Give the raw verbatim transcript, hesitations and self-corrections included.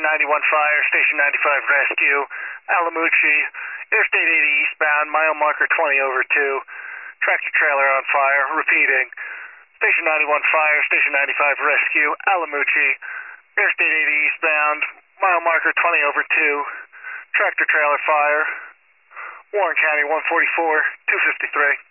ninety-one fire, Station ninety-five rescue, Alamucci, Interstate eighty eastbound, mile marker twenty over two, tractor trailer on fire, repeating, Station ninety-one fire, Station ninety-five rescue, Alamucci, Interstate eighty eastbound, mile marker twenty over two, tractor trailer fire, Warren County one forty-four, two fifty-three.